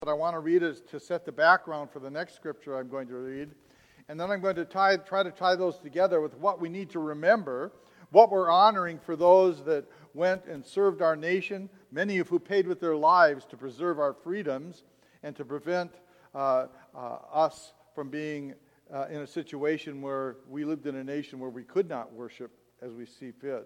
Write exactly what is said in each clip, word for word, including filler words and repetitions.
But I want to read it to set the background for the next scripture I'm going to read. And then I'm going to tie, try to tie those together with what we need to remember, what we're honoring for those that went and served our nation, many of who paid with their lives to preserve our freedoms and to prevent uh, uh, us from being uh, in a situation where we lived in a nation where we could not worship as we see fit.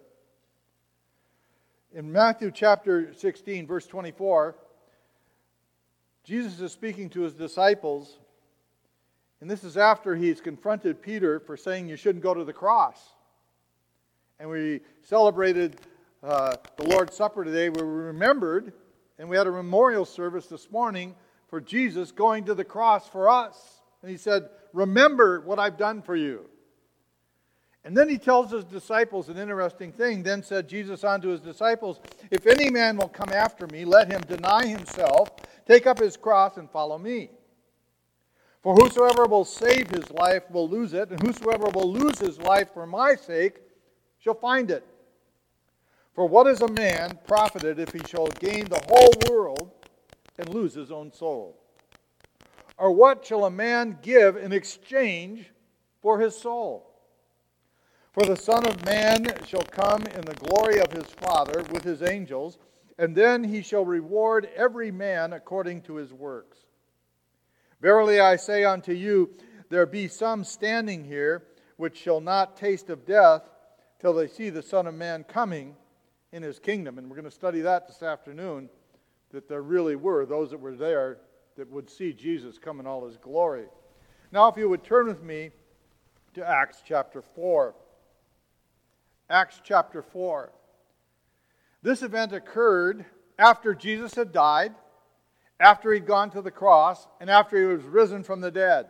In Matthew chapter sixteen, verse twenty-four, Jesus is speaking to his disciples, and this is after he's confronted Peter for saying you shouldn't go to the cross. And we celebrated uh, the Lord's Supper today where we remembered, and we had a memorial service this morning for Jesus going to the cross for us. And he said, remember what I've done for you. And then he tells his disciples an interesting thing. Then said Jesus unto his disciples, if any man will come after me, let him deny himself, take up his cross, and follow me. For whosoever will save his life will lose it, and whosoever will lose his life for my sake shall find it. For what is a man profited if he shall gain the whole world and lose his own soul? Or what shall a man give in exchange for his soul? For the Son of Man shall come in the glory of his Father with his angels, and then he shall reward every man according to his works. Verily I say unto you, there be some standing here which shall not taste of death till they see the Son of Man coming in his kingdom. And we're going to study that this afternoon, that there really were those that were there that would see Jesus come in all his glory. Now if you would turn with me to Acts chapter four. Acts chapter four. This event occurred after Jesus had died, after he'd gone to the cross, and after he was risen from the dead.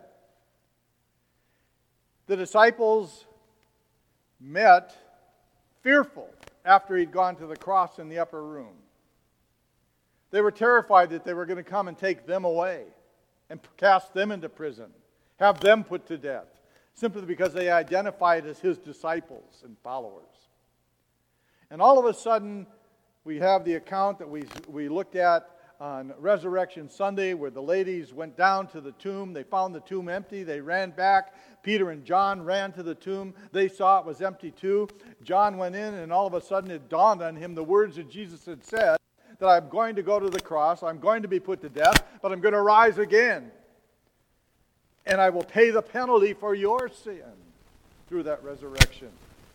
The disciples met fearful after he'd gone to the cross in the upper room. They were terrified that they were going to come and take them away and cast them into prison, have them put to death, simply because they identified as his disciples and followers. And all of a sudden, we have the account that we, we looked at on Resurrection Sunday where the ladies went down to the tomb. They found the tomb empty. They ran back. Peter and John ran to the tomb. They saw it was empty too. John went in, and all of a sudden it dawned on him the words that Jesus had said, that I'm going to go to the cross, I'm going to be put to death, but I'm going to rise again. And I will pay the penalty for your sin through that resurrection.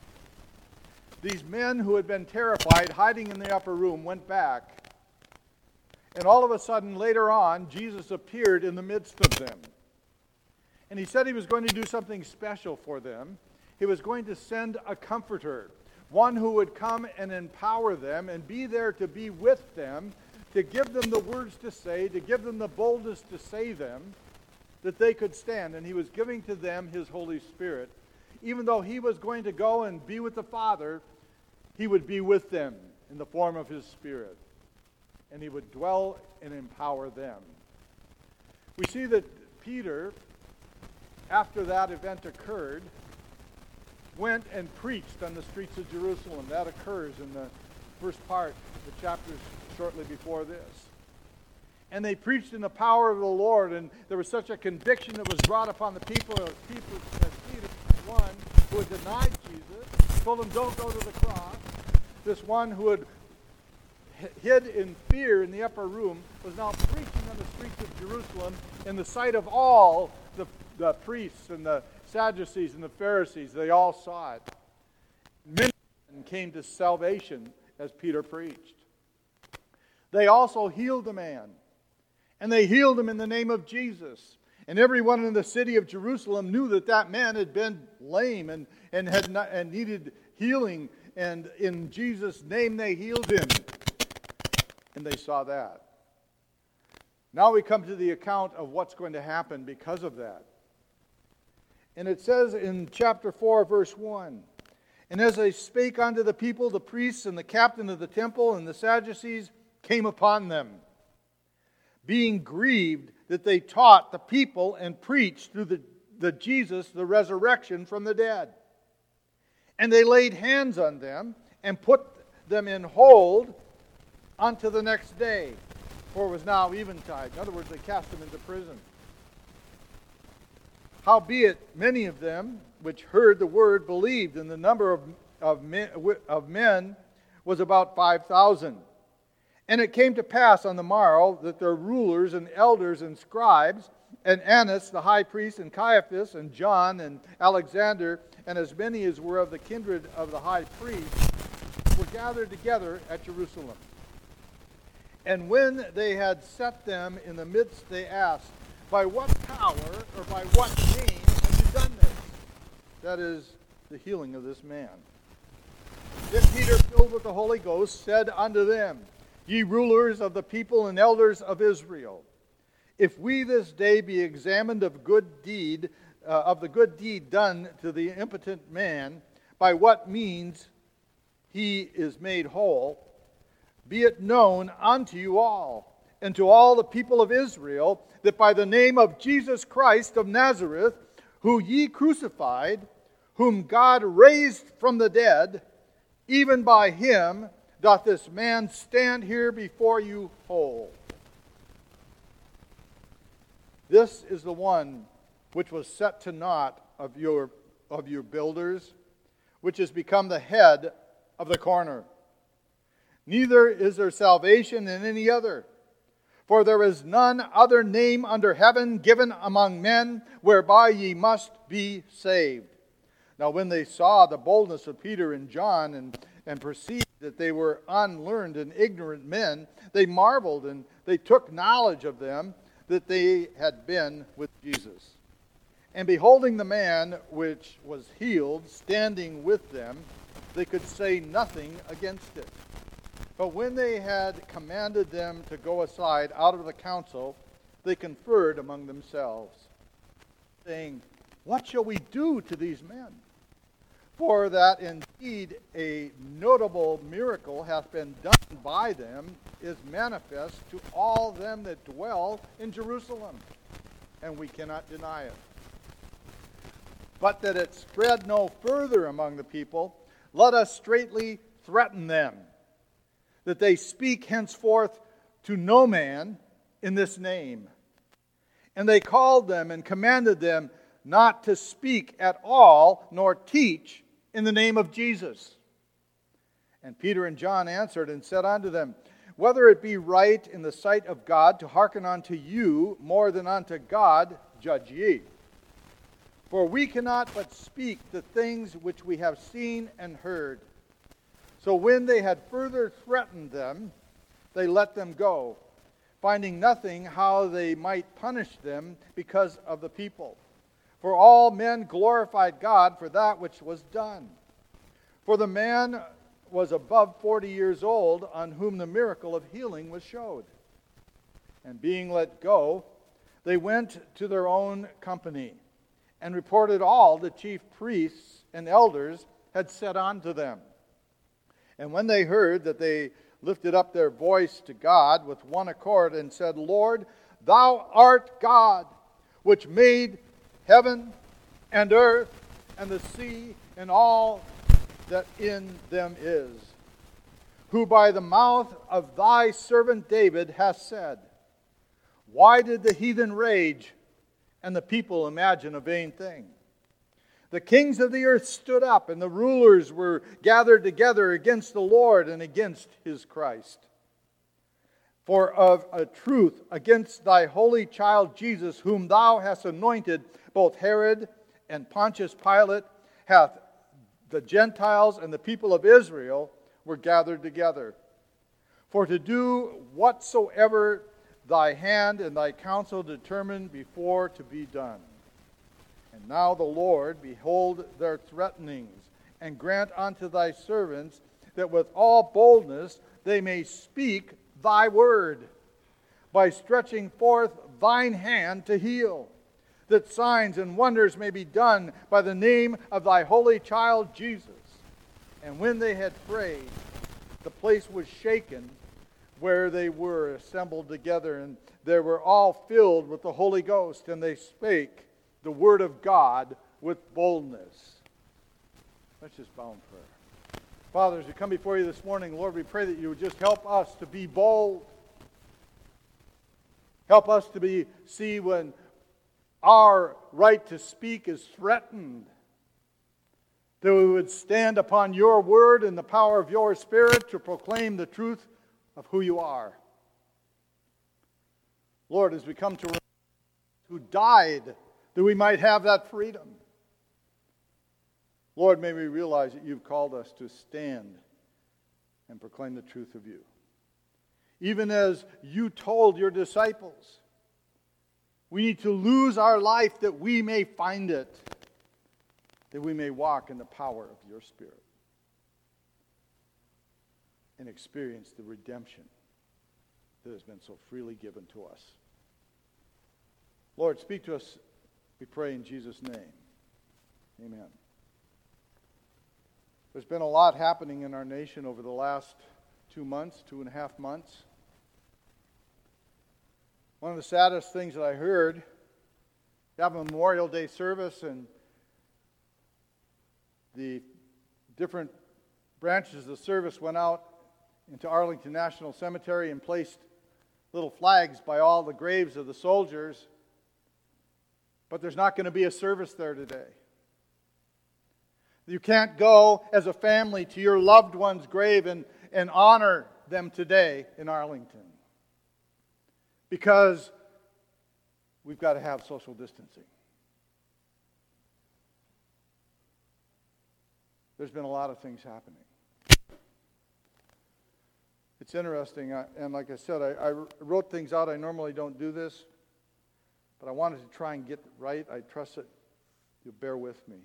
These men who had been terrified, hiding in the upper room, went back. And all of a sudden, later on, Jesus appeared in the midst of them. And he said he was going to do something special for them. He was going to send a comforter, one who would come and empower them and be there to be with them, to give them the words to say, to give them the boldness to say them, that they could stand. And he was giving to them his Holy Spirit. Even though he was going to go and be with the Father, he would be with them in the form of his Spirit. And he would dwell and empower them. We see that Peter, after that event occurred, went and preached on the streets of Jerusalem. That occurs in the first part of the chapters shortly before this. And they preached in the power of the Lord, and there was such a conviction that was brought upon the people, people as Peter, one who had denied Jesus, told him, don't go to the cross. This one who had hid in fear in the upper room was now preaching on the streets of Jerusalem in the sight of all the, the priests and the Sadducees and the Pharisees. They all saw it. Many came to salvation as Peter preached. They also healed a man, and they healed him in the name of Jesus. And everyone in the city of Jerusalem knew that that man had been lame and, and, had not, and needed healing, and in Jesus' name they healed him. And they saw that. Now we come to the account of what's going to happen because of that. And it says in chapter four, verse one, and as they spake unto the people, the priests and the captain of the temple and the Sadducees came upon them, being grieved that they taught the people and preached through the, the Jesus, the resurrection from the dead. And they laid hands on them and put them in hold unto the next day. for it was now eventide. In other words, they cast him into prison. Howbeit, many of them which heard the word believed, and the number of, of, men, of men was about five thousand. And it came to pass on the morrow that their rulers and elders and scribes, and Annas the high priest, and Caiaphas, and John, and Alexander, and as many as were of the kindred of the high priest, were gathered together at Jerusalem. And when they had set them in the midst, they asked, by what power or by what name have you done this? That is, the healing of this man. Then Peter, filled with the Holy Ghost, said unto them, Ye rulers of the people and elders of Israel, if we this day be examined of good deed, uh, of the good deed done to the impotent man, by what means he is made whole, be it known unto you all, and to all the people of Israel, that by the name of Jesus Christ of Nazareth, who ye crucified, whom God raised from the dead, even by him doth this man stand here before you whole. This is the one which was set to naught of your, of your builders, which has become the head of the corner. Neither is there salvation in any other, for there is none other name under heaven given among men whereby ye must be saved. Now when they saw the boldness of Peter and John, and, and perceived that they were unlearned and ignorant men, they marveled, and they took knowledge of them that they had been with Jesus. And beholding the man which was healed standing with them, they could say nothing against it. But when they had commanded them to go aside out of the council, they conferred among themselves, saying, What shall we do to these men? For that indeed a notable miracle hath been done by them is manifest to all them that dwell in Jerusalem, and we cannot deny it. But that it spread no further among the people, let us straitly threaten them, that they speak henceforth to no man in this name. And they called them and commanded them not to speak at all, nor teach in the name of Jesus. And Peter and John answered and said unto them, Whether it be right in the sight of God to hearken unto you more than unto God, judge ye. For we cannot but speak the things which we have seen and heard. So when they had further threatened them, they let them go, finding nothing how they might punish them because of the people. For all men glorified God for that which was done. For the man was above forty years old, on whom the miracle of healing was showed. And being let go, they went to their own company, and reported all the chief priests and elders had said unto them. And when they heard that, they lifted up their voice to God with one accord, and said, Lord, thou art God, which made heaven and earth and the sea and all that in them is, who by the mouth of thy servant David hast said, Why did the heathen rage, and the people imagine a vain thing? The kings of the earth stood up, and the rulers were gathered together against the Lord and against his Christ. For of a truth against thy holy child Jesus, whom thou hast anointed, both Herod and Pontius Pilate hath the Gentiles and the people of Israel were gathered together, for to do whatsoever thy hand and thy counsel determined before to be done. And now the Lord, behold their threatenings, and grant unto thy servants that with all boldness they may speak thy word, by stretching forth thine hand to heal, that signs and wonders may be done by the name of thy holy child Jesus. And when they had prayed, the place was shaken where they were assembled together, and they were all filled with the Holy Ghost, and they spake the word of God with boldness. Let's just bow in prayer. Father, as we come before you this morning, Lord, we pray that you would just help us to be bold. Help us to be see when our right to speak is threatened, that we would stand upon your word and the power of your Spirit to proclaim the truth of who you are. Lord, as we come to remember who died that we might have that freedom, Lord, may we realize that you've called us to stand and proclaim the truth of you. Even as you told your disciples, we need to lose our life that we may find it, that we may walk in the power of your Spirit and experience the redemption that has been so freely given to us. Lord, speak to us, we pray in Jesus' name. Amen. There's been a lot happening in our nation over the last two months, two and a half months. One of the saddest things that I heard, you have a Memorial Day service and the different branches of the service went out into Arlington National Cemetery and placed little flags by all the graves of the soldiers, but there's not going to be a service there today. You can't go as a family to your loved one's grave and, and honor them today in Arlington, because we've got to have social distancing. There's been a lot of things happening. It's interesting, and like I said, I, I wrote things out. I normally don't do this, but I wanted to try and get it right. I trust that you'll bear with me.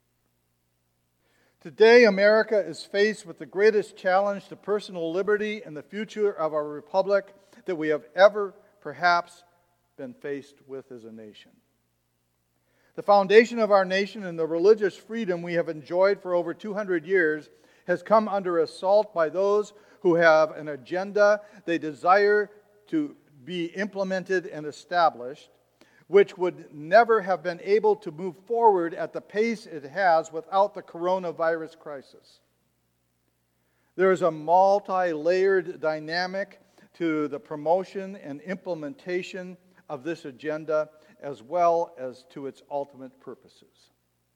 Today, America is faced with the greatest challenge to personal liberty and the future of our republic that we have ever, perhaps, been faced with as a nation. The foundation of our nation and the religious freedom we have enjoyed for over two hundred years has come under assault by those who have an agenda they desire to be implemented and established, which would never have been able to move forward at the pace it has without the coronavirus crisis. There is a multi-layered dynamic to the promotion and implementation of this agenda, as well as to its ultimate purposes.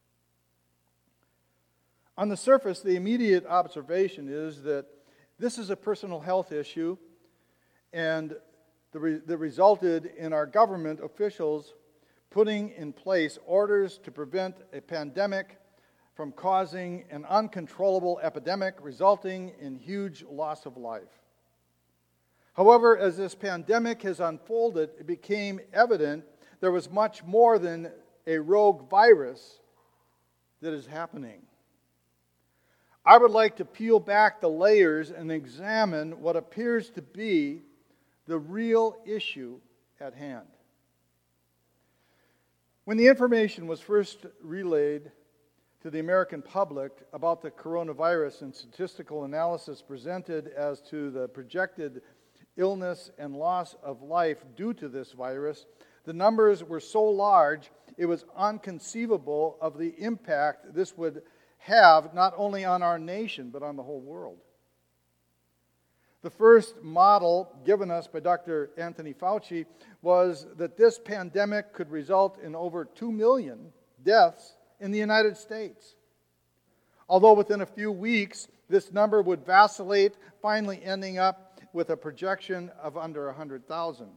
On the surface, the immediate observation is that this is a personal health issue, and the re- that resulted in our government officials putting in place orders to prevent a pandemic from causing an uncontrollable epidemic, resulting in huge loss of life. However, as this pandemic has unfolded, it became evident there was much more than a rogue virus that is happening. I would like to peel back the layers and examine what appears to be the real issue at hand. When the information was first relayed to the American public about the coronavirus and statistical analysis presented as to the projected illness and loss of life due to this virus, the numbers were so large it was inconceivable of the impact this would have not only on our nation but on the whole world. The first model given us by Doctor Anthony Fauci was that this pandemic could result in over two million deaths in the United States. Although within a few weeks, this number would vacillate, finally ending up with a projection of under one hundred thousand.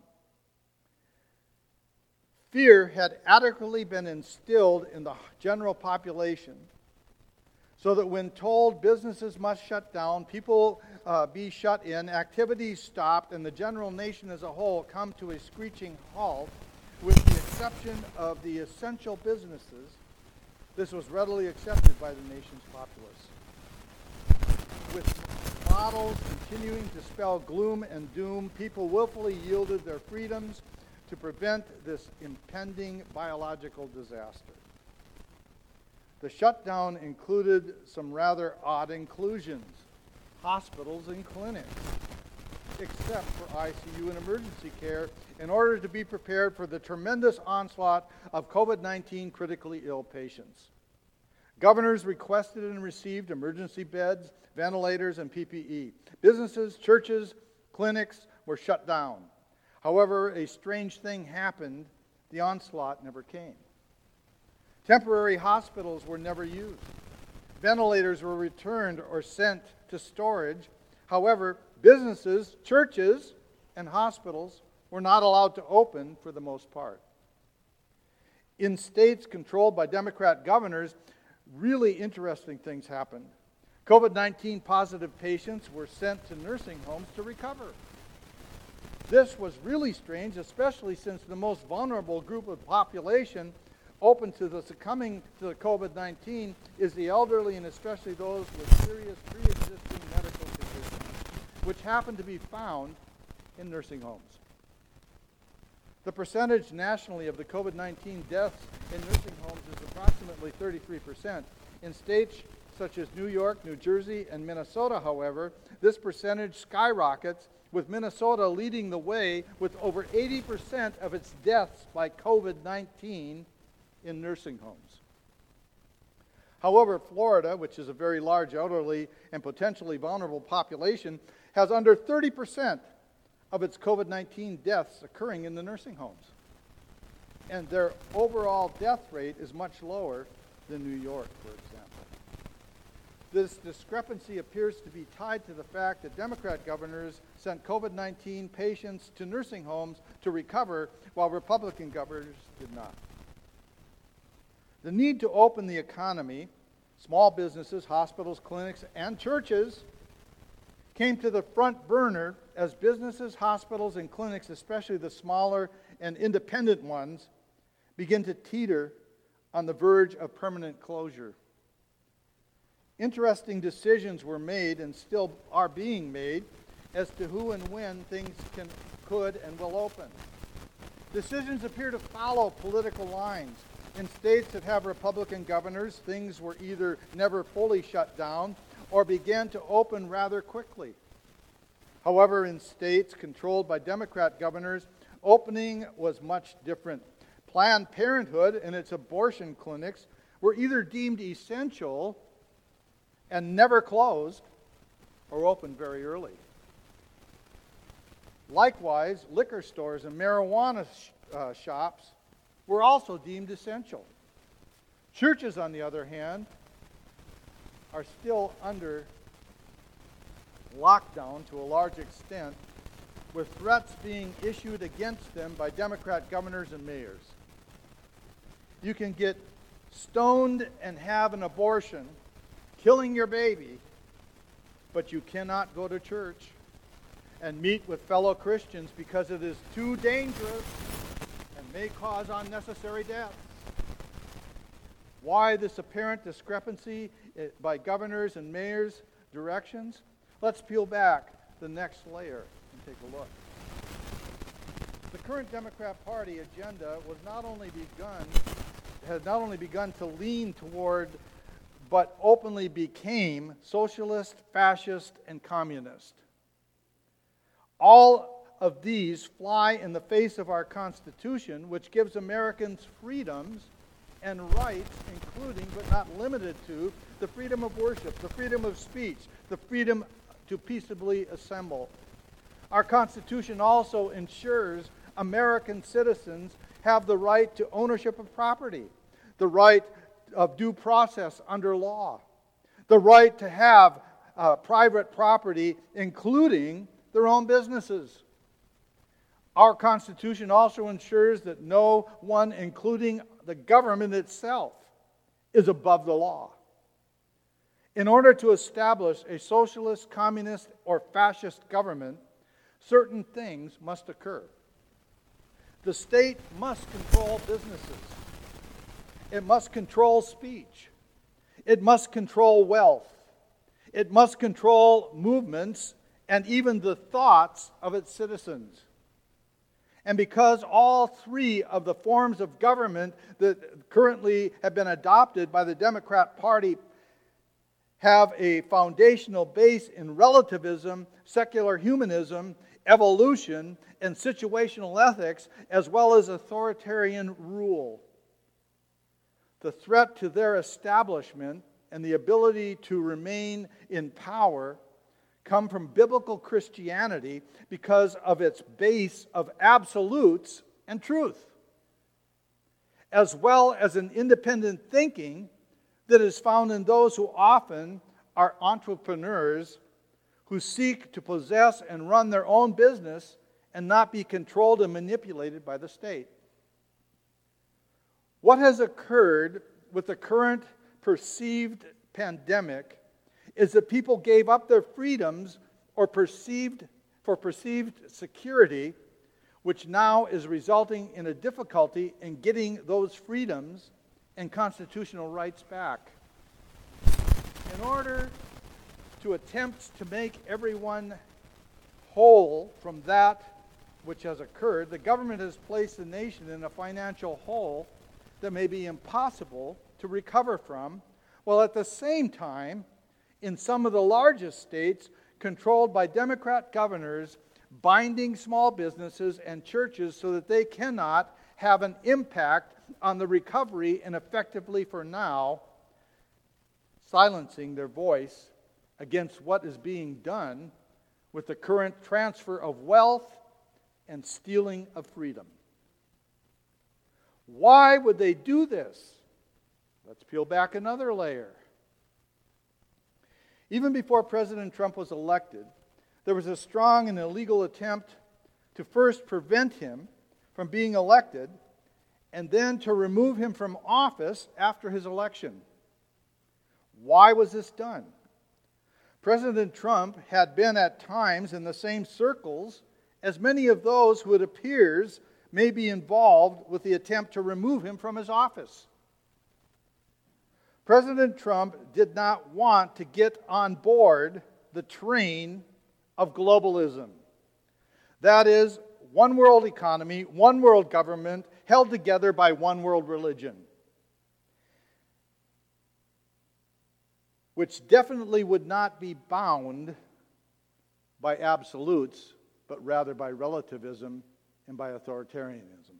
Fear had adequately been instilled in the general population so that when told businesses must shut down, people uh, be shut in, activities stopped, and the general nation as a whole come to a screeching halt, with the exception of the essential businesses, this was readily accepted by the nation's populace. With models continuing to spell gloom and doom, people willfully yielded their freedoms to prevent this impending biological disaster. The shutdown included some rather odd inclusions: hospitals and clinics, except for I C U and emergency care, in order to be prepared for the tremendous onslaught of COVID nineteen critically ill patients. Governors requested and received emergency beds, ventilators, and P P E. Businesses, churches, clinics were shut down. However, a strange thing happened. The onslaught never came. Temporary hospitals were never used. Ventilators were returned or sent to storage. However, businesses, churches, and hospitals were not allowed to open for the most part. In states controlled by Democrat governors, really interesting things happened. COVID nineteen positive patients were sent to nursing homes to recover. This was really strange, especially since the most vulnerable group of the population open to the succumbing to the COVID nineteen is the elderly, and especially those with serious pre-existing medical conditions, which happen to be found in nursing homes. The percentage nationally of the COVID nineteen deaths in nursing homes is approximately thirty-three percent. In states such as New York, New Jersey, and Minnesota, however, this percentage skyrockets, with Minnesota leading the way with over eighty percent of its deaths by COVID nineteen in nursing homes. However, Florida, which is a very large elderly and potentially vulnerable population, has under thirty percent of its COVID nineteen deaths occurring in the nursing homes. And their overall death rate is much lower than New York, for example. This discrepancy appears to be tied to the fact that Democrat governors sent COVID nineteen patients to nursing homes to recover, while Republican governors did not. The need to open the economy, small businesses, hospitals, clinics, and churches came to the front burner as businesses, hospitals, and clinics, especially the smaller and independent ones, begin to teeter on the verge of permanent closure. Interesting decisions were made and still are being made as to who and when things can, could and will open. Decisions appear to follow political lines. In states that have Republican governors, things were either never fully shut down or began to open rather quickly. However, in states controlled by Democrat governors, opening was much different. Planned Parenthood and its abortion clinics were either deemed essential and never closed, or opened very early. Likewise, liquor stores and marijuana sh- uh, shops were also deemed essential. Churches, on the other hand, are still under lockdown to a large extent, with threats being issued against them by Democrat governors and mayors. You can get stoned and have an abortion, killing your baby, but you cannot go to church and meet with fellow Christians because it is too dangerous and may cause unnecessary deaths. Why this apparent discrepancy by governors and mayors' directions? Let's peel back the next layer and take a look. The current Democrat Party agenda was not only begun, has not only begun to lean toward, but openly became socialist, fascist, and communist. All of these fly in the face of our Constitution, which gives Americans freedoms and rights, including but not limited to the freedom of worship, the freedom of speech, the freedom to peaceably assemble. Our Constitution also ensures American citizens have the right to ownership of property, the right of due process under law, the right to have uh, private property, including their own businesses. Our Constitution also ensures that no one, including the government itself, is above the law. In order to establish a socialist, communist, or fascist government, certain things must occur. The state must control businesses. It must control speech. It must control wealth. It must control movements and even the thoughts of its citizens. And because all three of the forms of government that currently have been adopted by the Democrat Party have a foundational base in relativism, secular humanism, evolution, and situational ethics, as well as authoritarian rule. The threat to their establishment and the ability to remain in power come from biblical Christianity because of its base of absolutes and truth, as well as an independent thinking that is found in those who often are entrepreneurs who seek to possess and run their own business and not be controlled and manipulated by the state. What has occurred with the current perceived pandemic is that people gave up their freedoms or perceived for perceived security, which now is resulting in a difficulty in getting those freedoms and constitutional rights back. In order to attempt to make everyone whole from that which has occurred, the government has placed the nation in a financial hole that may be impossible to recover from, while at the same time, in some of the largest states controlled by Democrat governors, binding small businesses and churches so that they cannot have an impact on the recovery and effectively, for now, silencing their voice against what is being done with the current transfer of wealth and stealing of freedom. Why would they do this? Let's peel back another layer. Even before President Trump was elected, there was a strong and illegal attempt to first prevent him from being elected and then to remove him from office after his election. Why was this done? President Trump had been at times in the same circles as many of those who it appears may be involved with the attempt to remove him from his office. President Trump did not want to get on board the train of globalism. That is, one world economy, one world government, held together by one world religion, which definitely would not be bound by absolutes, but rather by relativism and by authoritarianism.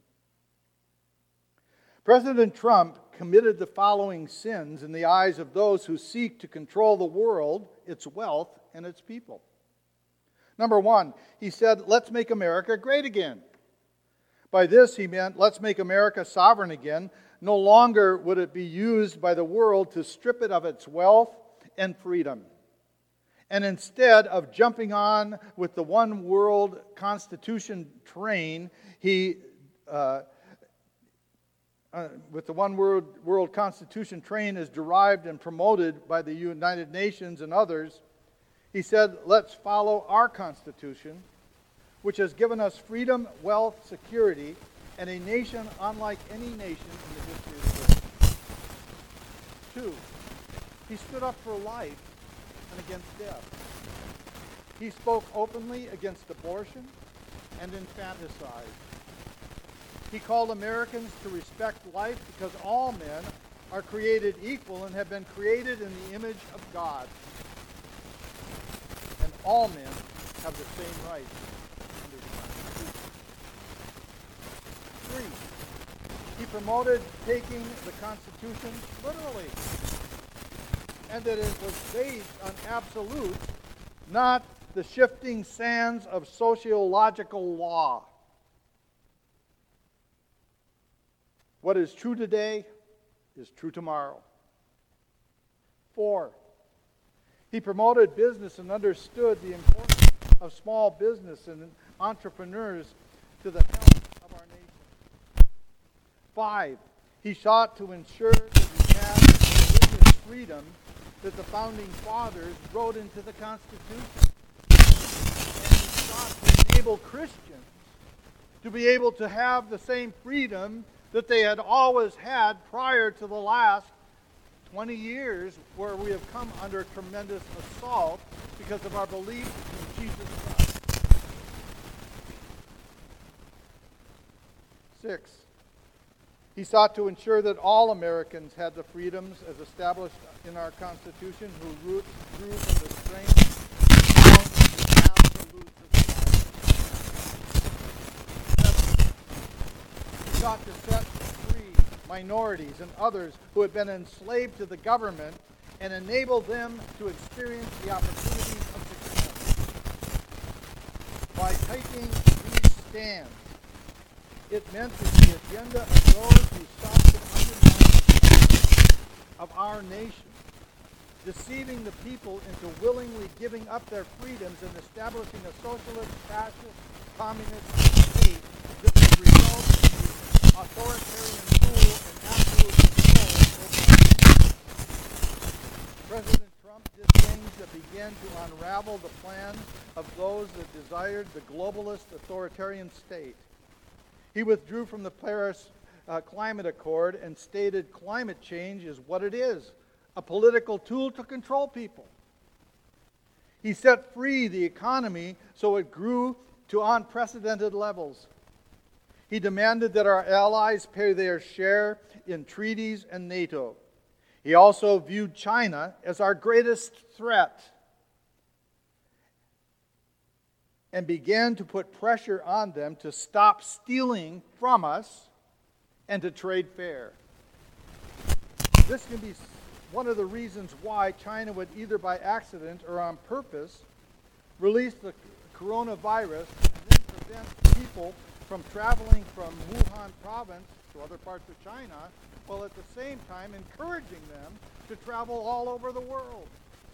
President Trump committed the following sins in the eyes of those who seek to control the world, its wealth, and its people. Number one, he said, let's make America great again. By this he meant, let's make America sovereign again. No longer would it be used by the world to strip it of its wealth and freedom. And instead of jumping on with the one world constitution train, he uh, Uh, with the one world, world constitution train is derived and promoted by the United Nations and others, he said, let's follow our Constitution, which has given us freedom, wealth, security, and a nation unlike any nation in the history of the world. Two, he stood up for life and against death. He spoke openly against abortion and infanticide. He called Americans to respect life because all men are created equal and have been created in the image of God. And all men have the same rights under the Constitution. Three, he promoted taking the Constitution literally, and that it was based on absolutes, not the shifting sands of sociological law. What is true today is true tomorrow. Four, he promoted business and understood the importance of small business and entrepreneurs to the health of our nation. Five, he sought to ensure that we had the business freedom that the founding fathers wrote into the Constitution. And he sought to enable Christians to be able to have the same freedom that they had always had prior to the last twenty years, where we have come under tremendous assault because of our belief in Jesus Christ. Six, he sought to ensure that all Americans had the freedoms as established in our Constitution, who root, grew from the strength of the absolutes of society. He sought to set free minorities and others who had been enslaved to the government and enable them to experience the opportunities of success. taking these stands, it meant that the agenda of those who sought to undermine of our nation, deceiving the people into willingly giving up their freedoms and establishing a socialist, fascist, communist state that would result in the authoritarian rule and absolute control over. President Trump did things that began to unravel the plan of those that desired the globalist authoritarian state. He withdrew from the Paris uh, Climate Accord and stated climate change is what it is, a political tool to control people. He set free the economy so it grew to unprecedented levels. He demanded that our allies pay their share in treaties and NATO. He also viewed China as our greatest threat and began to put pressure on them to stop stealing from us and to trade fair. This can be one of the reasons why China would either by accident or on purpose release the coronavirus and then prevent people from traveling from Wuhan province to other parts of China, while at the same time encouraging them to travel all over the world,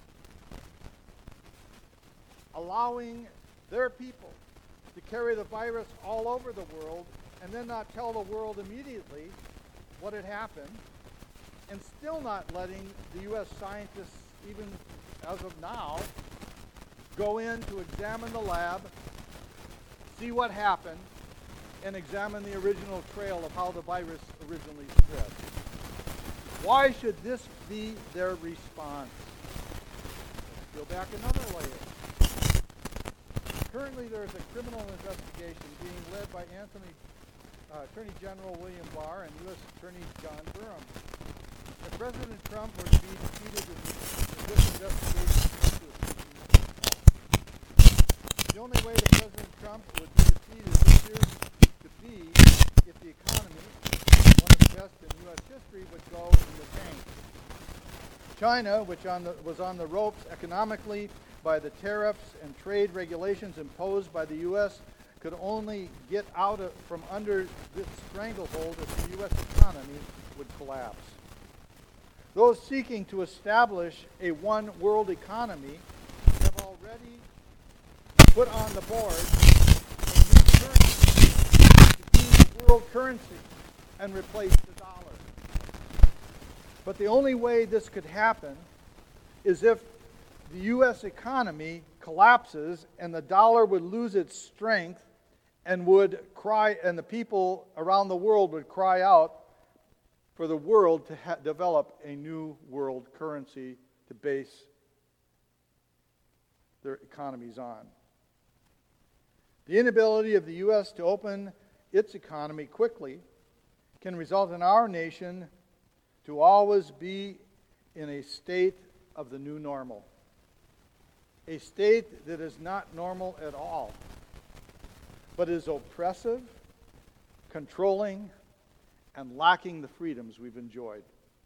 allowing their people to carry the virus all over the world and then not tell the world immediately what had happened, and still not letting the U S scientists, even as of now, go in to examine the lab, see what happened, and examine the original trail of how the virus originally spread. Why should this be their response? Go back another layer. Currently, there is a criminal investigation being led by Anthony, uh, Attorney General William Barr and U S Attorney John Durham. If President Trump were to be defeated in this investigation, the only way that President Trump would be defeated appears to be if the economy, one of the best in U S history, would go in the tank. China, which on the, was on the ropes economically by the tariffs and trade regulations imposed by the U S, could only get out of, from under this stranglehold if the U S economy would collapse. Those seeking to establish a one world economy have already put on the board a new currency to be world currency and replace the dollar. But the only way this could happen is if the U S economy collapses and the dollar would lose its strength and would cry, and the people around the world would cry out for the world to ha- develop a new world currency to base their economies on. The inability of the U S to open its economy quickly can result in our nation to always be in a state of the new normal. A state that is not normal at all, but is oppressive, controlling, and lacking the freedoms we've enjoyed.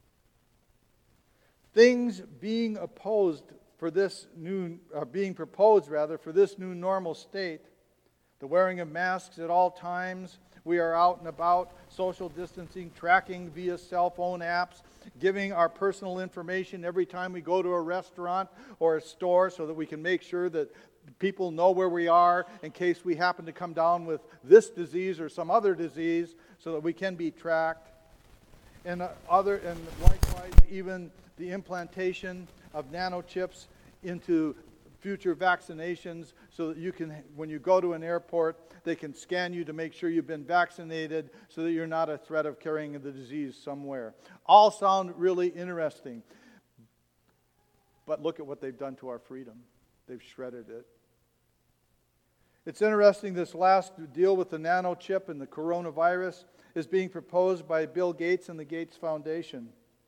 Things being opposed for this new, uh, being proposed rather, for this new normal state, the wearing of masks at all times, we are out and about, social distancing, tracking via cell phone apps, giving our personal information every time we go to a restaurant or a store so that we can make sure that people know where we are in case we happen to come down with this disease or some other disease so that we can be tracked. And uh, other, and likewise, even the implantation of nanochips into future vaccinations so that you can, when you go to an airport, they can scan you to make sure you've been vaccinated so that you're not a threat of carrying the disease somewhere. All sound really interesting. But look at what they've done to our freedom. They've shredded it. It's interesting, this last deal with the nanochip and the coronavirus is being proposed by Bill Gates and the Gates Foundation.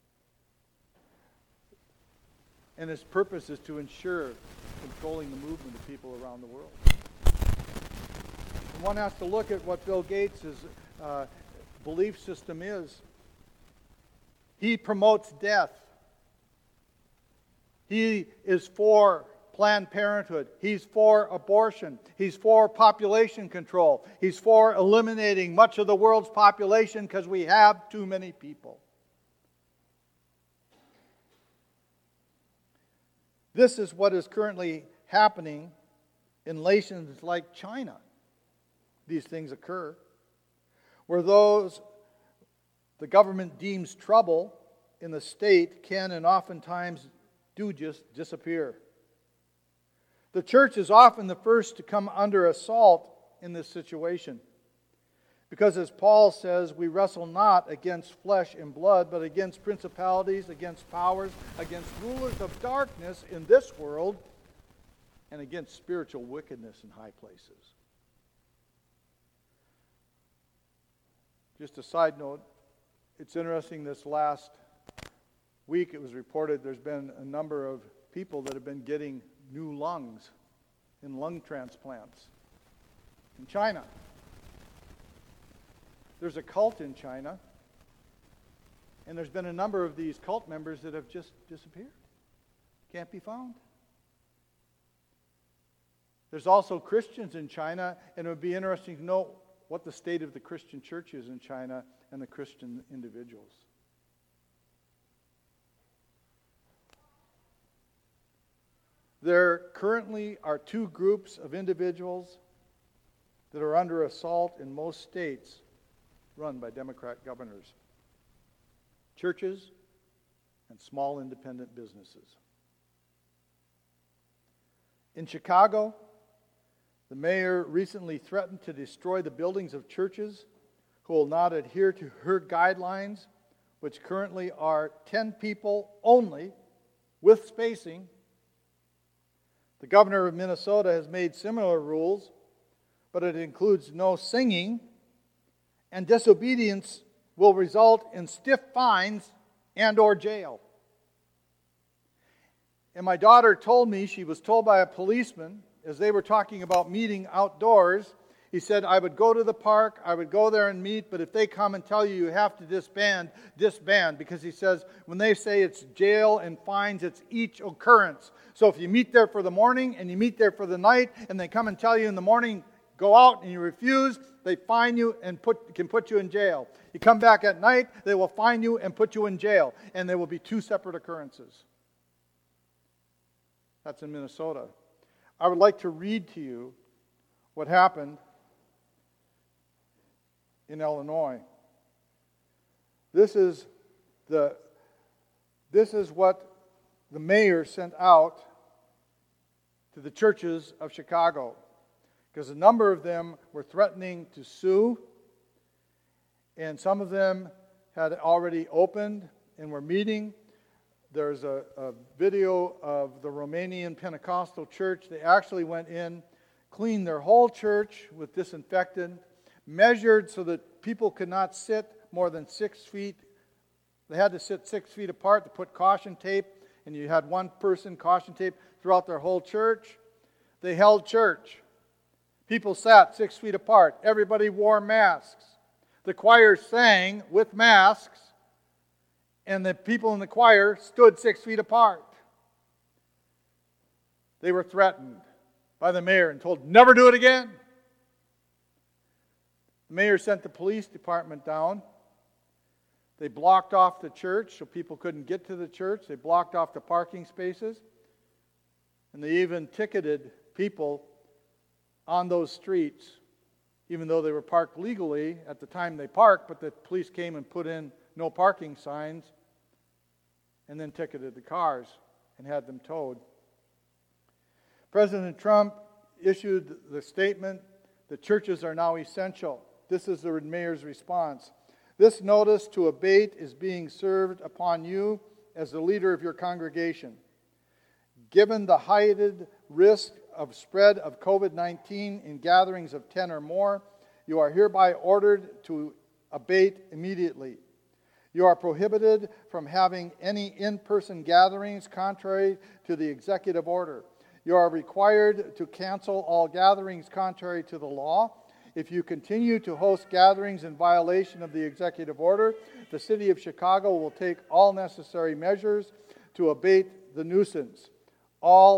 And its purpose is to ensure controlling the movement of people around the world. And one has to look at what Bill Gates' uh, belief system is. He promotes death. He is for Planned Parenthood. He's for abortion. He's for population control. He's for eliminating much of the world's population because we have too many people. This is what is currently happening in nations like China. These things occur, where those the government deems trouble in the state can and oftentimes do just disappear. The church is often the first to come under assault in this situation. Because as Paul says, we wrestle not against flesh and blood, but against principalities, against powers, against rulers of darkness in this world, and against spiritual wickedness in high places. Just a side note, it's interesting, this last week it was reported there's been a number of people that have been getting new lungs in lung transplants in China. There's a cult in China, and there's been a number of these cult members that have just disappeared. Can't be found. There's also Christians in China, and it would be interesting to know what the state of the Christian church is in China and the Christian individuals. There currently are two groups of individuals that are under assault in most states run by Democrat governors: churches and small independent businesses. In Chicago, the mayor recently threatened to destroy the buildings of churches who will not adhere to her guidelines, which currently are ten people only with spacing. The governor of Minnesota has made similar rules, but it includes no singing, and disobedience will result in stiff fines and or jail. And my daughter told me, she was told by a policeman, as they were talking about meeting outdoors, he said, I would go to the park, I would go there and meet, but if they come and tell you you have to disband, disband. Because he says, when they say it's jail and fines, it's each occurrence. So if you meet there for the morning and you meet there for the night, and they come and tell you in the morning, go out, and you refuse, they fine you and put can put you in jail. You come back at night, they will fine you and put you in jail. And there will be two separate occurrences. That's in Minnesota. I would like to read to you what happened in Illinois. This is the this is what the mayor sent out to the churches of Chicago, because a number of them were threatening to sue, and some of them had already opened and were meeting. There's a, a video of the Romanian Pentecostal church. They actually went in, cleaned their whole church with disinfectant, measured so that people could not sit more than six feet. They had to sit six feet apart to put caution tape, and you had one person caution tape throughout their whole church. They held church. People sat six feet apart. Everybody wore masks. The choir sang with masks, and the people in the choir stood six feet apart. They were threatened by the mayor and told, never do it again. The mayor sent the police department down. They blocked off the church so people couldn't get to the church. They blocked off the parking spaces. And they even ticketed people on those streets, even though they were parked legally at the time they parked, but the police came and put in no parking signs and then ticketed the cars and had them towed. President Trump issued the statement that churches are now essential. This is the mayor's response. This notice to abate is being served upon you as the leader of your congregation. Given the heightened risk of spread of covid nineteen in gatherings of ten or more, you are hereby ordered to abate immediately. You are prohibited from having any in-person gatherings contrary to the executive order. You are required to cancel all gatherings contrary to the law. If you continue to host gatherings in violation of the executive order, the city of Chicago will take all necessary measures to abate the nuisance. All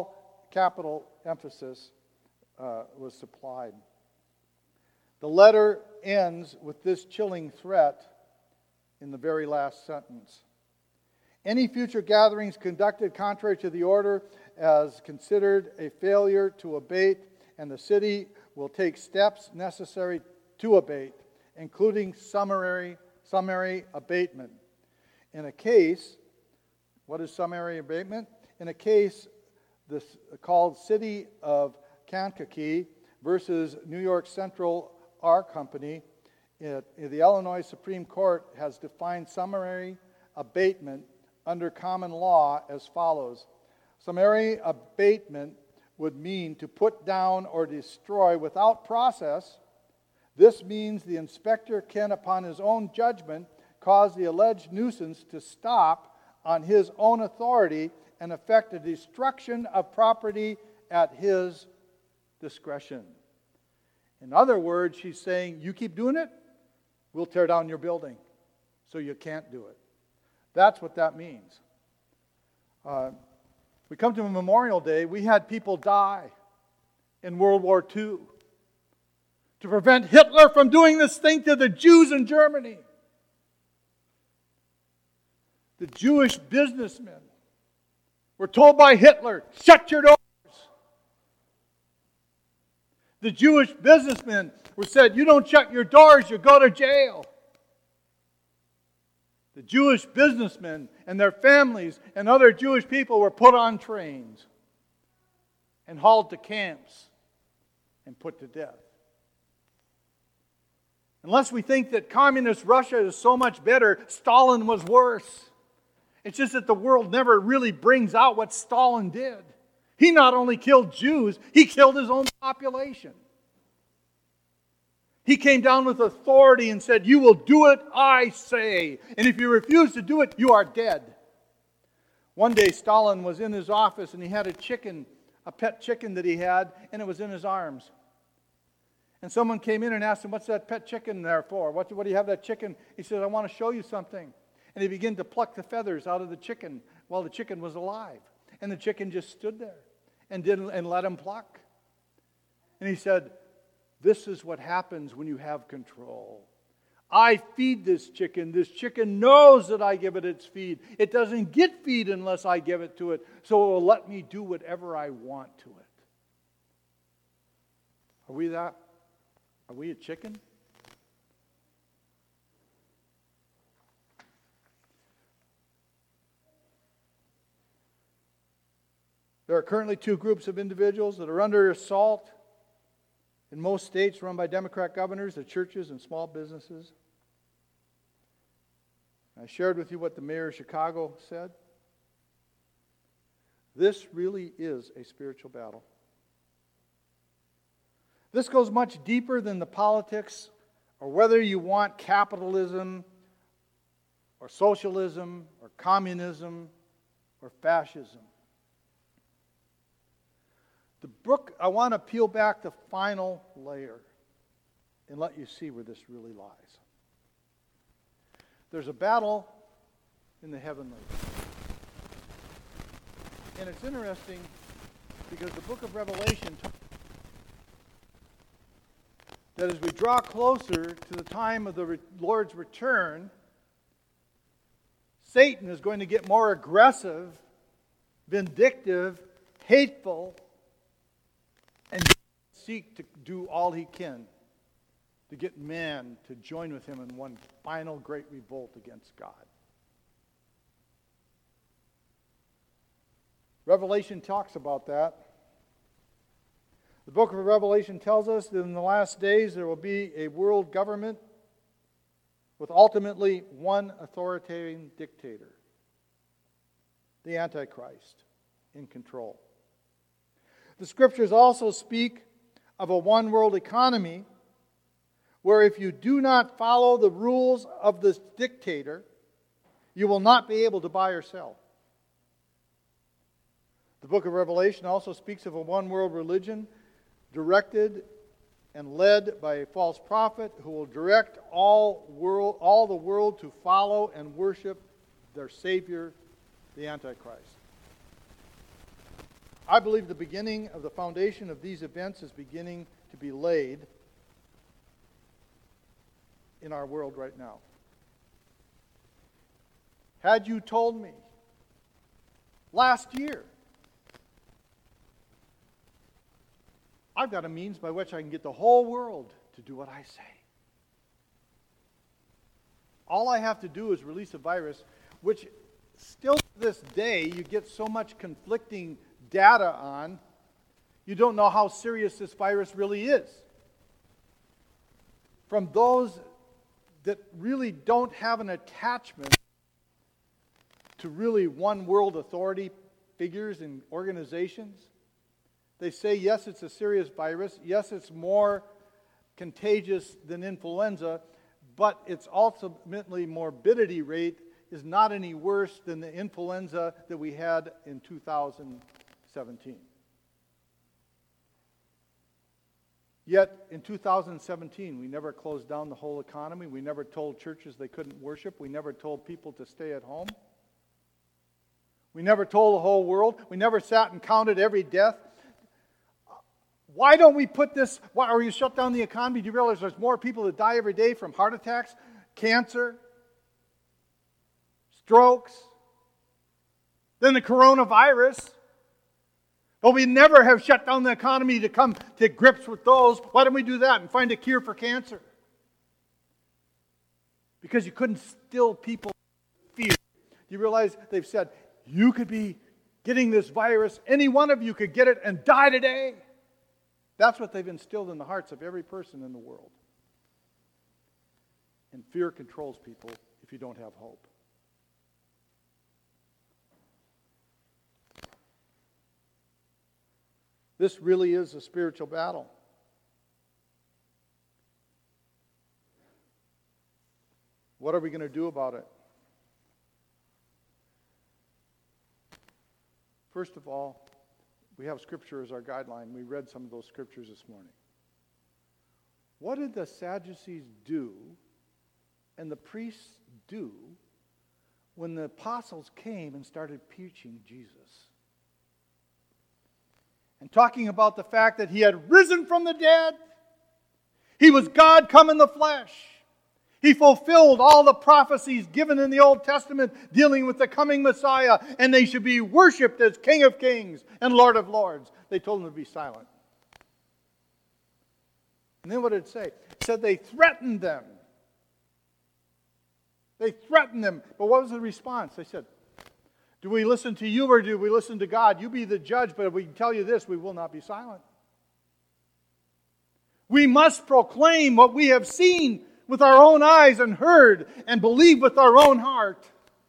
capital emphasis uh, was supplied. The letter ends with this chilling threat in the very last sentence. Any future gatherings conducted contrary to the order as considered a failure to abate, and the city will take steps necessary to abate, including summary, summary abatement. In a case, what is summary abatement? In a case this called City of Kankakee versus New York Central R Company, it, the Illinois Supreme Court has defined summary abatement under common law as follows. Summary abatement would mean to put down or destroy without process. This means the inspector can, upon his own judgment, cause the alleged nuisance to stop on his own authority and effect a destruction of property at his discretion. In other words, she's saying, you keep doing it, we'll tear down your building, so you can't do it. That's what that means. Uh, we come to Memorial Day, we had people die in World War Two to prevent Hitler from doing this thing to the Jews in Germany. The Jewish businessmen were told by Hitler, shut your doors. The Jewish businessmen were said, you don't shut your doors, you go to jail. The Jewish businessmen and their families and other Jewish people were put on trains and hauled to camps and put to death. Unless we think that communist Russia is so much better, Stalin was worse. It's just that the world never really brings out what Stalin did. He not only killed Jews, he killed his own population. He came down with authority and said, you will do it, I say. And if you refuse to do it, you are dead. One day Stalin was in his office and he had a chicken, a pet chicken that he had, and it was in his arms. And someone came in and asked him, what's that pet chicken there for? What, what do you have that chicken? He said, I want to show you something. And he began to pluck the feathers out of the chicken while the chicken was alive. And the chicken just stood there and didn't and let him pluck. And he said, this is what happens when you have control. I feed this chicken. This chicken knows that I give it its feed. It doesn't get feed unless I give it to it. So it will let me do whatever I want to it. Are we that? Are we a chicken? There are currently two groups of individuals that are under assault in most states run by Democrat governors, the churches and small businesses. I shared with you what the mayor of Chicago said. This really is a spiritual battle. This goes much deeper than the politics or whether you want capitalism or socialism or communism or fascism. The book, I want to peel back the final layer and let you see where this really lies. There's a battle in the heavenlies. And it's interesting because the book of Revelation talks that as we draw closer to the time of the Lord's return, Satan is going to get more aggressive, vindictive, hateful, and seek to do all he can to get man to join with him in one final great revolt against God. Revelation talks about that. The book of Revelation tells us that in the last days there will be a world government with ultimately one authoritarian dictator, the Antichrist, in control. The scriptures also speak of a one-world economy where if you do not follow the rules of this dictator, you will not be able to buy or sell. The book of Revelation also speaks of a one-world religion directed and led by a false prophet who will direct all world, all the world to follow and worship their Savior, the Antichrist. I believe the beginning of the foundation of these events is beginning to be laid in our world right now. Had you told me last year, I've got a means by which I can get the whole world to do what I say. All I have to do is release a virus, which still to this day you get so much conflicting data on, you don't know how serious this virus really is. From those that really don't have an attachment to really one world authority figures and organizations, they say, yes, it's a serious virus. Yes, it's more contagious than influenza, but its ultimately morbidity rate is not any worse than the influenza that we had in two thousand seventeen. Yet, in two thousand seventeen, we never closed down the whole economy. We never told churches they couldn't worship. We never told people to stay at home. We never told the whole world. We never sat and counted every death. Why don't we put this, why are you shut down the economy? Do you realize there's more people that die every day from heart attacks, cancer, strokes, than the coronavirus? But we never have shut down the economy to come to grips with those. Why don't we do that and find a cure for cancer? Because you couldn't still people fear. Do you realize they've said, you could be getting this virus, any one of you could get it and die today? That's what they've instilled in the hearts of every person in the world. And fear controls people if you don't have hope. This really is a spiritual battle. What are we going to do about it? First of all, we have Scripture as our guideline. We read some of those Scriptures this morning. What did the Sadducees do and the priests do when the apostles came and started preaching Jesus? And talking about the fact that he had risen from the dead. He was God come in the flesh. He fulfilled all the prophecies given in the Old Testament dealing with the coming Messiah, and they should be worshipped as King of Kings and Lord of Lords. They told him to be silent. And then what did it say? It said they threatened them. They threatened them. But what was the response? They said, do we listen to you or do we listen to God? You be the judge, but we can tell you this, we will not be silent. We must proclaim what we have seen with our own eyes and heard and believe with our own heart.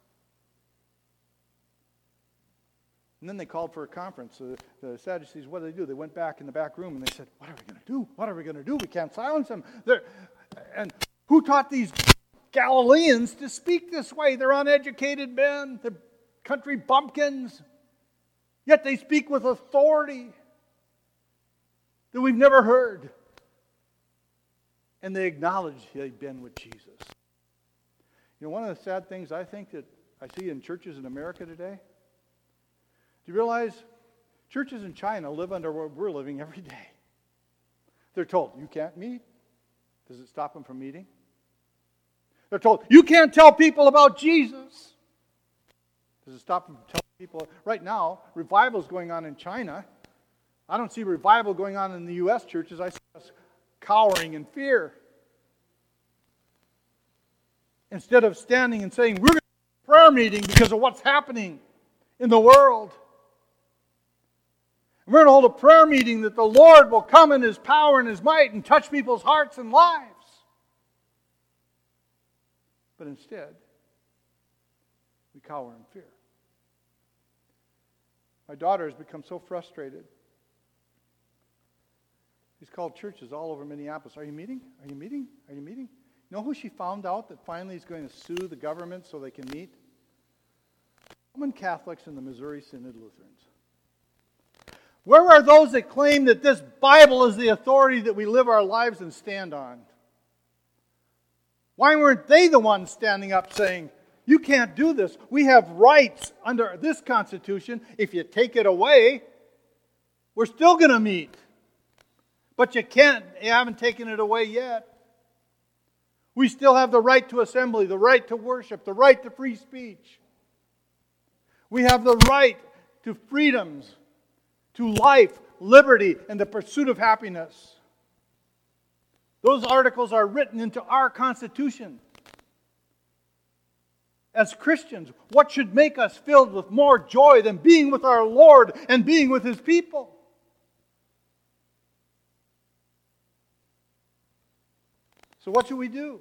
And then they called for a conference. The, the Sadducees, what did they do? They went back in the back room and they said, what are we going to do? What are we going to do? We can't silence them. They're, and who taught these Galileans to speak this way? They're uneducated men. They're country bumpkins. Yet they speak with authority that we've never heard. And they acknowledge they've been with Jesus. You know, one of the sad things I think that I see in churches in America today, do you realize churches in China live under what we're living every day? They're told, you can't meet. Does it stop them from meeting? They're told, you can't tell people about Jesus. Does it stop them from telling people? Right now, revival is going on in China. I don't see revival going on in the U S churches. I see us cowering in fear. Instead of standing and saying, we're going to have a prayer meeting because of what's happening in the world. We're going to hold a prayer meeting that the Lord will come in His power and His might and touch people's hearts and lives. But instead, we cower in fear. My daughter has become so frustrated. She's called churches all over Minneapolis. Are you meeting? Are you meeting? Are you meeting? You know who she found out that finally is going to sue the government so they can meet? Roman Catholics and the Missouri Synod Lutherans. Where are those that claim that this Bible is the authority that we live our lives and stand on? Why weren't they the ones standing up saying, you can't do this. We have rights under this Constitution. If you take it away, We're still going to meet. But you can't, you haven't taken it away yet. We still have the right to assembly, the right to worship, the right to free speech. We have the right to freedoms, to life, liberty, and the pursuit of happiness. Those articles are written into our Constitution. As Christians, what should make us filled with more joy than being with our Lord and being with His people? So what should we do?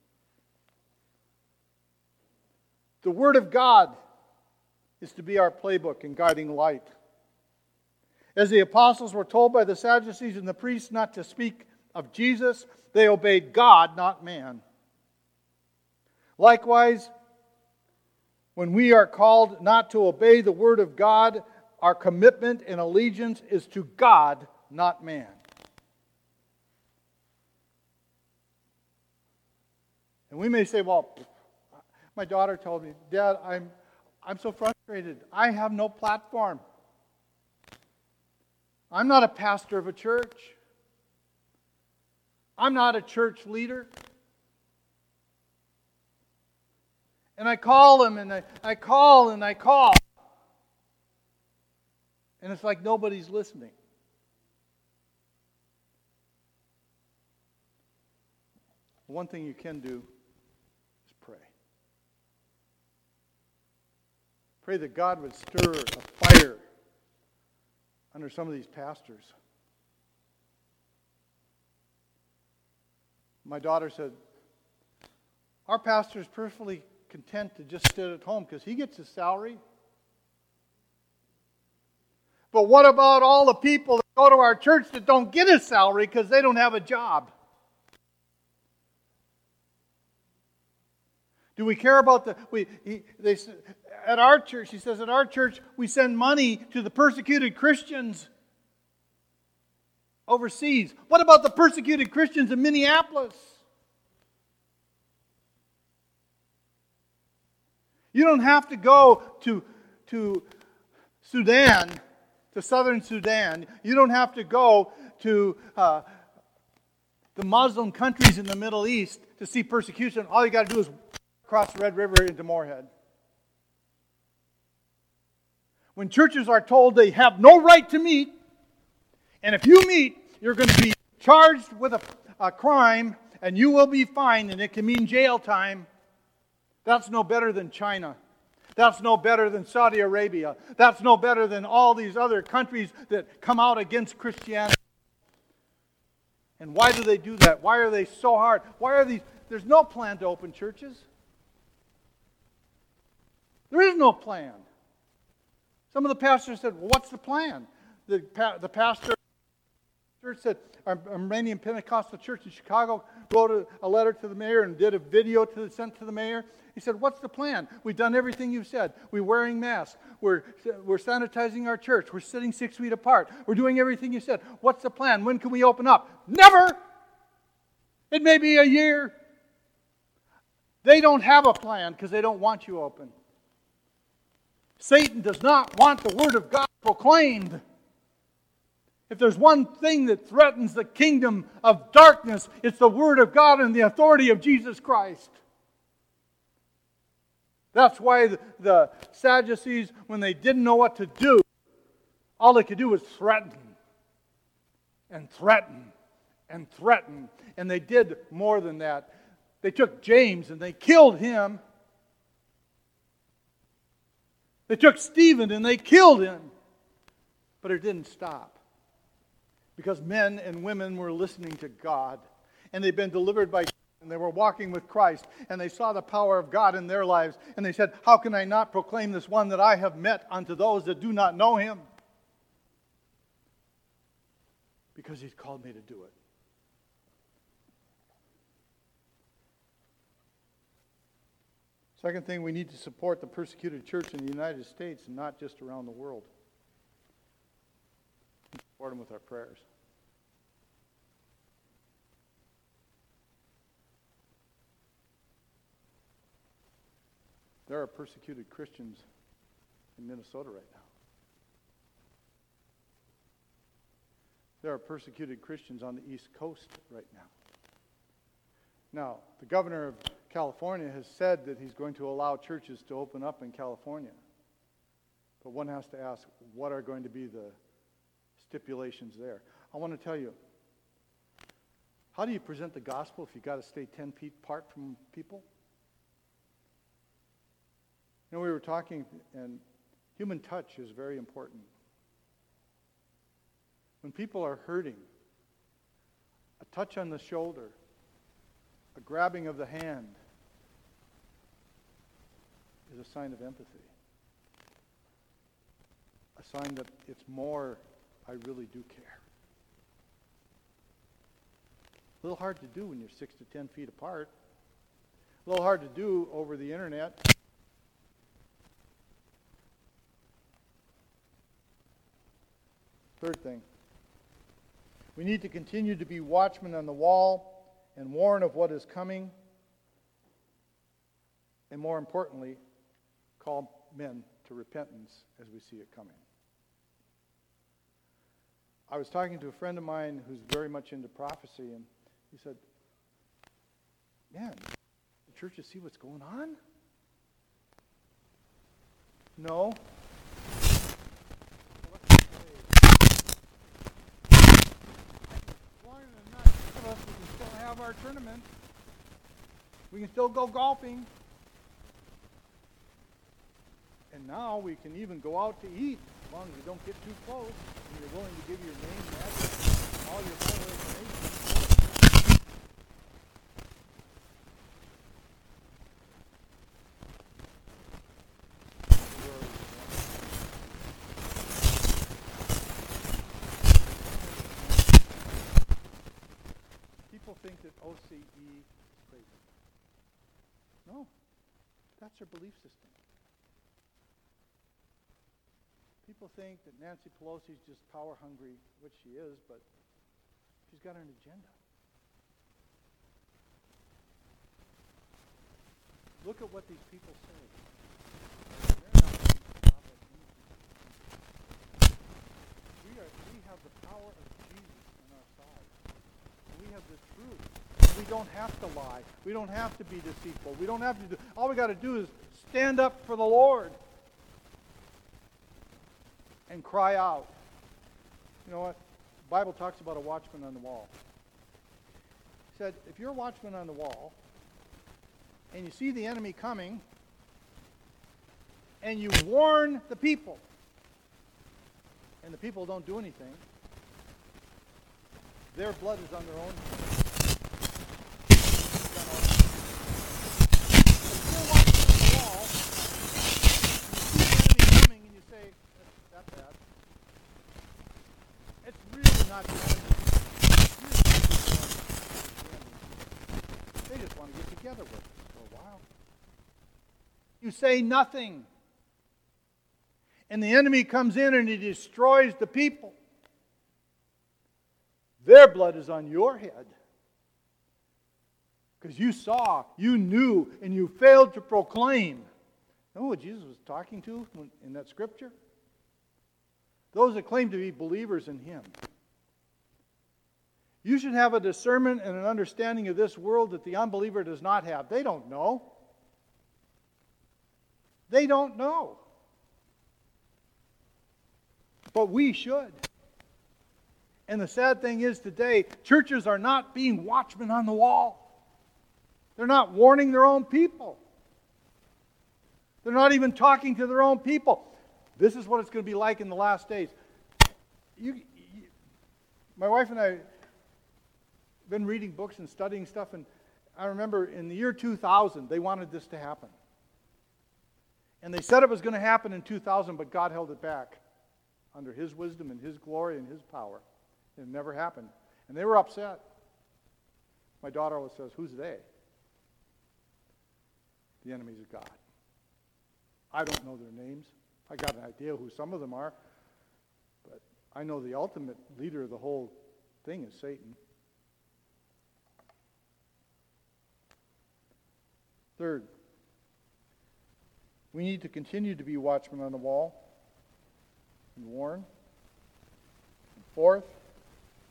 The Word of God is to be our playbook and guiding light. As the apostles were told by the Sadducees and the priests not to speak of Jesus, they obeyed God, not man. Likewise, when we are called not to obey the Word of God, our commitment and allegiance is to God, not man. And we may say, well, my daughter told me, Dad, I'm, I'm so frustrated. I have no platform. I'm not a pastor of a church. I'm not a church leader. And I call them and I, I call and I call. And it's like nobody's listening. One thing you can do is pray. Pray that God would stir a fire under some of these pastors. My daughter said, our pastor is perfectly content to just sit at home because he gets his salary. But what about all the people that go to our church that don't get a salary because they don't have a job? Do we care about the... We, he, they, at our church, she says, at our church, we send money to the persecuted Christians overseas. What about the persecuted Christians in Minneapolis? You don't have to go to, to Sudan, to southern Sudan. You don't have to go to uh, the Muslim countries in the Middle East to see persecution. All you got to do is cross the Red River into Moorhead. When churches are told they have no right to meet, and if you meet, you're going to be charged with a, a crime, and you will be fined, and it can mean jail time. That's no better than China. That's no better than Saudi Arabia. That's no better than all these other countries that come out against Christianity. And why do they do that? Why are they so hard? Why are these... There's no plan to open churches. There is no plan. Some of the pastors said, well, what's the plan? The, pa- the pastor church said, our Armenian Pentecostal church in Chicago wrote a, a letter to the mayor and did a video to the, sent to the mayor. He said, what's the plan? We've done everything you've said. We're wearing masks. We're, we're sanitizing our church. We're sitting six feet apart. We're doing everything you said. What's the plan? When can we open up? Never! It may be a year. They don't have a plan because they don't want you open. Satan does not want the Word of God proclaimed. If there's one thing that threatens the kingdom of darkness, it's the Word of God and the authority of Jesus Christ. That's why the, the Sadducees, when they didn't know what to do, all they could do was threaten and threaten and threaten. And they did more than that. They took James and they killed him. They took Stephen and they killed him. But it didn't stop. Because men and women were listening to God. And they'd been delivered by God. And they were walking with Christ. And they saw the power of God in their lives. And they said, how can I not proclaim this one that I have met unto those that do not know him? Because he's called me to do it. Second thing, we need to support the persecuted church in the United States and not just around the world. We support them with our prayers. There are persecuted Christians in Minnesota right now. There are persecuted Christians on the East Coast right now. Now, the governor of California has said that he's going to allow churches to open up in California. But one has to ask, what are going to be the stipulations there? I want to tell you, how do you present the gospel if you've got to stay ten feet apart from people? You know, we were talking, and human touch is very important. When people are hurting, a touch on the shoulder, a grabbing of the hand is a sign of empathy. A sign that it's more, I really do care. A little hard to do when you're six to ten feet apart. A little hard to do over the internet. Third thing, we need to continue to be watchmen on the wall and warn of what is coming, and more importantly, call men to repentance as we see it coming. I was talking to a friend of mine who's very much into prophecy, and he said, man, the churches see what's going on? No. Longer than not, some of us, we can still have our tournament. We can still go golfing. And now we can even go out to eat, as long as you don't get too close, and you're willing to give your name and address, all your vital information. People think that O C E is crazy. No, that's their belief system. People think that Nancy Pelosi's just power hungry, which she is, but she's got an agenda. Look at what these people say. They're not going to stop at anything. We are, we have the power of Jesus on our side. We have the truth. We don't have to lie. We don't have to be deceitful. We don't have to do. All we got to do is stand up for the Lord and cry out. You know what? The Bible talks about a watchman on the wall. It said, if you're a watchman on the wall and you see the enemy coming and you warn the people and the people don't do anything, their blood is on their own hands. If you're watching on the wall, you see the enemy coming and you say, that's that bad. It's really not the enemy. They just want to get together with us for a while. You say nothing. And the enemy comes in and he destroys the people. Their blood is on your head. Because you saw, you knew, and you failed to proclaim. You know what Jesus was talking to in that scripture? Those that claim to be believers in Him. You should have a discernment and an understanding of this world that the unbeliever does not have. They don't know. They don't know. But we should. And the sad thing is today, churches are not being watchmen on the wall. They're not warning their own people. They're not even talking to their own people. This is what it's going to be like in the last days. You, you, my wife and I have been reading books and studying stuff, and I remember in the year two thousand, they wanted this to happen. And they said it was going to happen in two thousand, but God held it back under His wisdom and His glory and His power. It never happened. And they were upset. My daughter always says, who's they? The enemies of God. I don't know their names. I got an idea who some of them are. But I know the ultimate leader of the whole thing is Satan. Third, we need to continue to be watchmen on the wall and warn. And fourth,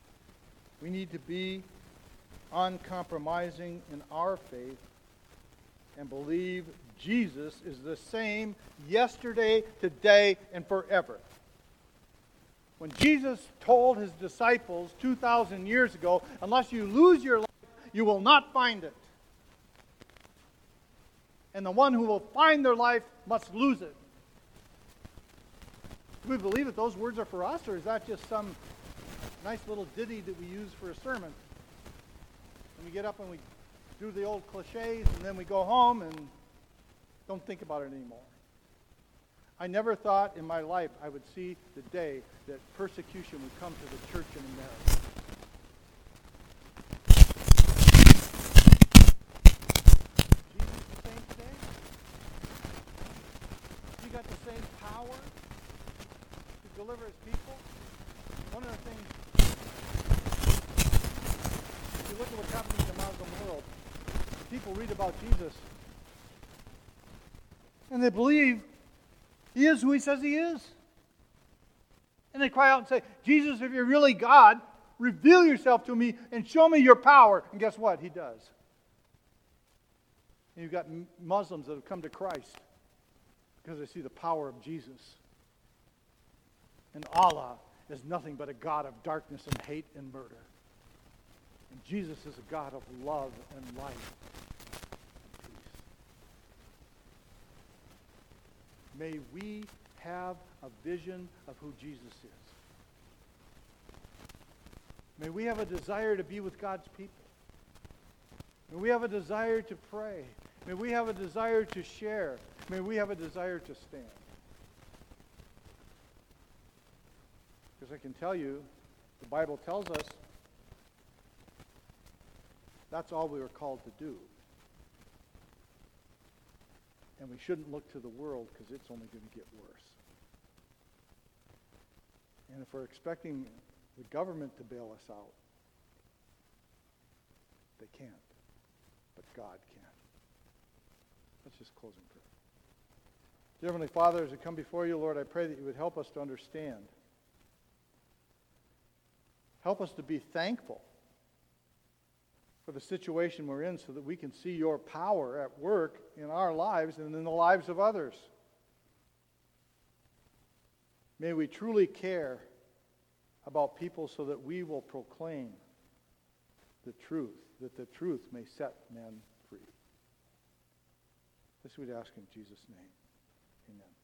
We need to be uncompromising in our faith and believe Jesus is the same yesterday, today, and forever. When Jesus told his disciples two thousand years ago, unless you lose your life, you will not find it. And the one who will find their life must lose it. Do we believe that those words are for us, or is that just some nice little ditty that we use for a sermon? And we get up and we do the old cliches, and then we go home and don't think about it anymore. I never thought in my life I would see the day that persecution would come to the church in America. Jesus the same today? He got the same power to deliver his people? One of the things, if you look at what's happening in the Muslim world, people read about Jesus and they believe he is who he says he is. And they cry out and say, Jesus, if you're really God, reveal yourself to me and show me your power. And guess what? He does. And you've got Muslims that have come to Christ because they see the power of Jesus. And Allah is nothing but a God of darkness and hate and murder. And Jesus is a God of love and life. May we have a vision of who Jesus is. May we have a desire to be with God's people. May we have a desire to pray. May we have a desire to share. May we have a desire to stand. Because I can tell you, the Bible tells us that's all we were called to do. And we shouldn't look to the world because it's only going to get worse. And if we're expecting the government to bail us out, they can't. But God can. Let's just close in prayer. Dear Heavenly Father, as we come before you, Lord, I pray that you would help us to understand. Help us to be thankful for the situation we're in so that we can see your power at work in our lives and in the lives of others. May we truly care about people so that we will proclaim the truth, that the truth may set men free. This we'd ask in Jesus' name. Amen.